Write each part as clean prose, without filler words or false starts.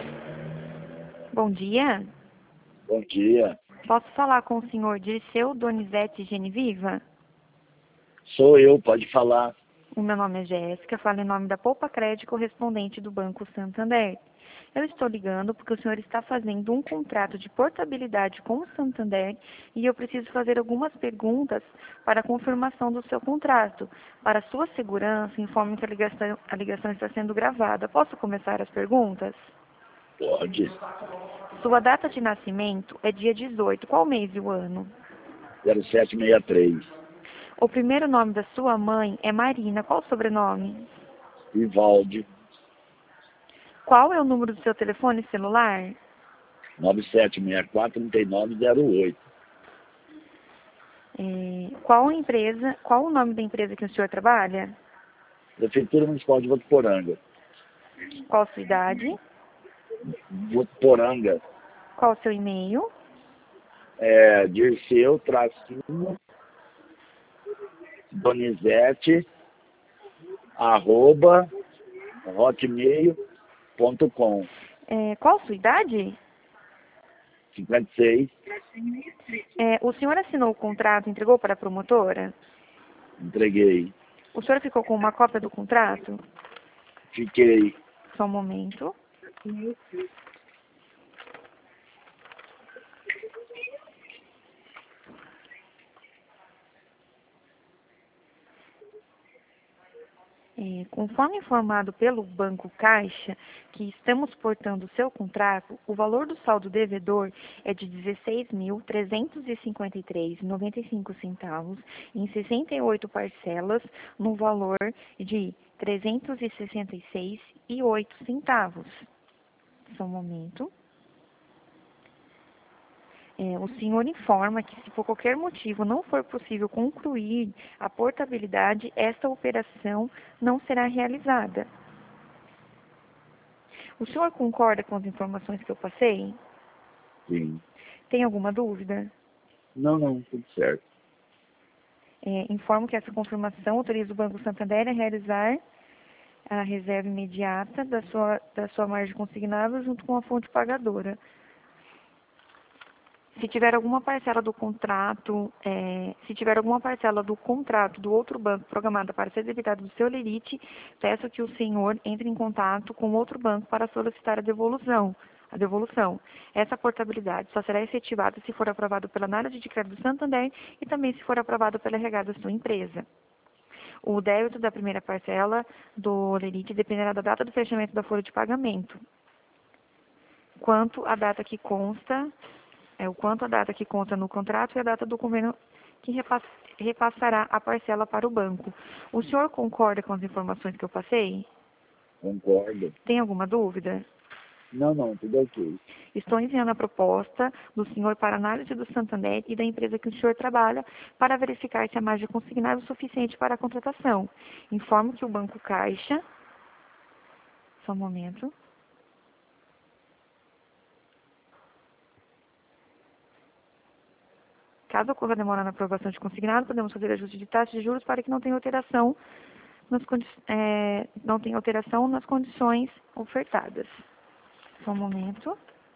Bom dia. Bom dia. Posso falar com o senhor Dirceu Donizete Geniviva? Sou eu, pode falar. O meu nome é Jéssica, falo em nome da Poupa Crédito, correspondente do Banco Santander. Eu estou ligando porque o senhor está fazendo um contrato de portabilidade com o Santander e eu preciso fazer algumas perguntas para a confirmação do seu contrato. Para sua segurança, informe que a ligação está sendo gravada. Posso começar as perguntas? Pode. Sua data de nascimento é dia 18. Qual mês e o ano? 0763. O primeiro nome da sua mãe é Marina. Qual o sobrenome? Vivaldi. Qual é o número do seu telefone celular? 9764-3908. Qual o nome da empresa que o senhor trabalha? Prefeitura Municipal de Votuporanga. Qual a sua idade? Votuporanga. Qual o seu e-mail? Dirceu, Donizete, @hotmail.com. Qual a sua idade? 56. O senhor assinou o contrato e entregou para a promotora? Entreguei. O senhor ficou com uma cópia do contrato? Fiquei. Só um momento. Conforme informado pelo Banco Caixa, que estamos portando o seu contrato, o valor do saldo devedor é de R$ 16.353,95 em 68 parcelas, no valor de R$ 366,08. Só um momento. O senhor informa que, se por qualquer motivo não for possível concluir a portabilidade, esta operação não será realizada. O senhor concorda com as informações que eu passei? Sim. Tem alguma dúvida? Não, tudo certo. Informo que essa confirmação autoriza o Banco Santander a realizar a reserva imediata da sua margem consignada junto com a fonte pagadora. Se tiver alguma parcela do contrato, do outro banco programada para ser debitada do seu lerite, peço que o senhor entre em contato com outro banco para solicitar a devolução. Essa portabilidade só será efetivada se for aprovado pela análise de crédito do Santander e também se for aprovado pela RH da sua empresa. O débito da primeira parcela do lerite dependerá da data do fechamento da folha de pagamento. Quanto à data que consta no contrato e a data do convênio que repassará a parcela para o banco. O senhor concorda com as informações que eu passei? Concordo. Tem alguma dúvida? Não, tudo ok. Estou enviando a proposta do senhor para análise do Santander e da empresa que o senhor trabalha para verificar se a margem consignada é suficiente para a contratação. Informo que o Banco Caixa... Só um momento. Caso ocorra demora na aprovação de consignado, podemos fazer ajuste de taxa de juros para que não tenha alteração nas condições ofertadas. Só um momento.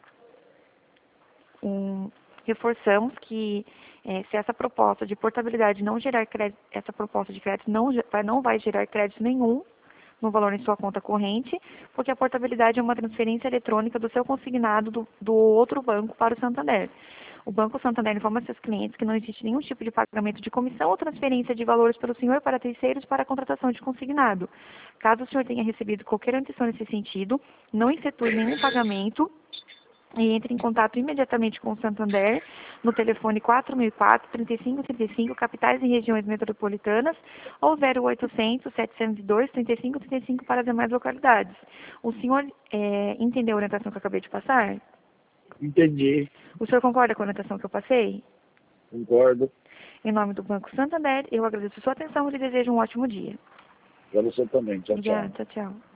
Reforçamos que se essa proposta de portabilidade não gerar crédito, essa proposta de crédito não vai gerar crédito nenhum no valor em sua conta corrente, porque a portabilidade é uma transferência eletrônica do seu consignado do outro banco para o Santander. O Banco Santander informa seus clientes que não existe nenhum tipo de pagamento de comissão ou transferência de valores pelo senhor para terceiros para a contratação de consignado. Caso o senhor tenha recebido qualquer notificação nesse sentido, não efetue nenhum pagamento e entre em contato imediatamente com o Santander no telefone 4004-3535, capitais e regiões metropolitanas, ou 0800-702-3535 para as demais localidades. O senhor entendeu a orientação que eu acabei de passar? Entendi. O senhor concorda com a orientação que eu passei? Concordo. Em nome do Banco Santander, eu agradeço a sua atenção e lhe desejo um ótimo dia. Para você também. Tchau, tchau. Obrigada, tchau.